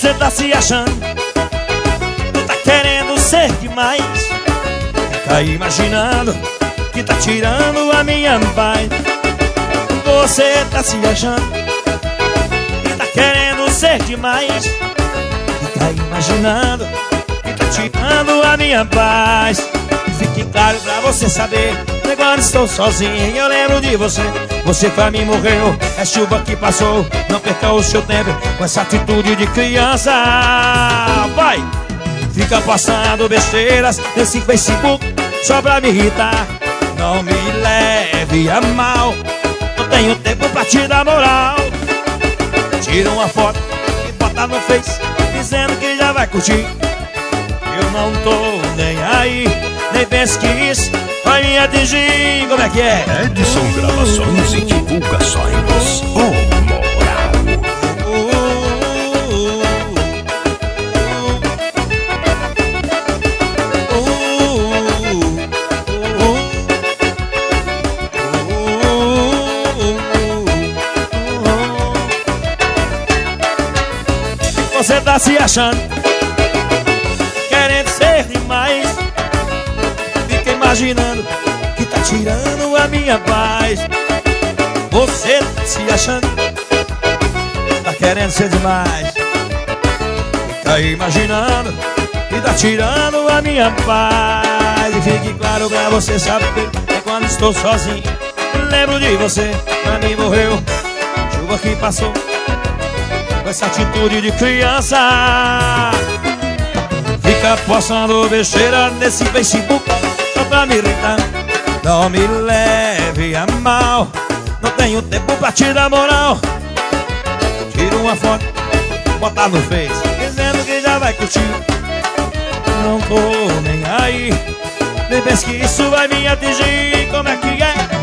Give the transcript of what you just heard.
Você tá se achando, tu tá querendo ser demais. Tá imaginando que tá tirando a minha paz. Você tá se achando que tá querendo ser demais. E tá imaginando que tá tirando a minha paz. E fique claro pra você saber, quando estou sozinho eu lembro de você. Você pra mim morreu, é chuva que passou. Não perca o seu tempo com essa atitude de criança. Vai! Fica postando besteiras nesse Facebook só pra me irritar. Não me leve a mal, não tenho tempo pra te dar moral. Tira uma foto e bota no Face, dizendo que já vai curtir. Eu não tô nem aí, nem penso que isso vai me atingir. Como é que é? Edson Gravações e Divulgações. Você tá se achando, querendo ser demais. Fica imaginando que tá tirando a minha paz. Você tá se achando, tá querendo ser demais. Fica imaginando que tá tirando a minha paz. E fique claro pra você saber, é quando estou sozinho lembro de você. Pra mim morreu, chuva que passou, com essa atitude de criança. Fica postando besteira nesse Facebook só pra me irritar. Não me leve a mal, não tenho tempo pra te dar moral. Tira uma foto, bota no Face, dizendo que já vai curtir. Não tô nem aí, nem penso que isso vai me atingir. Como é que é?